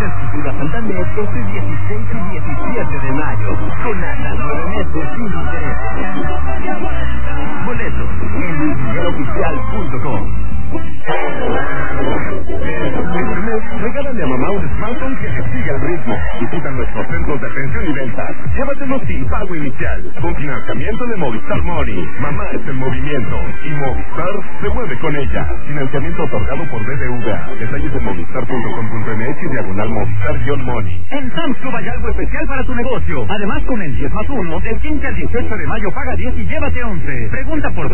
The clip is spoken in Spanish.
del Futuro a Santander este 16 y 17 de mayo. Con hasta 9 meses sin intereses. Boletos en luismigueloficial.com. Regálale a mamá un smartphone que le siga el ritmo. Visita nuestros centros de atención y ventas. Llévatelo sin pago inicial. Con financiamiento de Movistar Money. Mamá está en movimiento. Y Movistar se mueve con ella. Financiamiento otorgado por BBVA. Detalles en movistar.com.mx/Movistar-Money. En Sam's Club hay algo especial para tu negocio. Además, con el 10+1, del 15 al 18 de mayo paga 10 y llévate 11. Pregunta por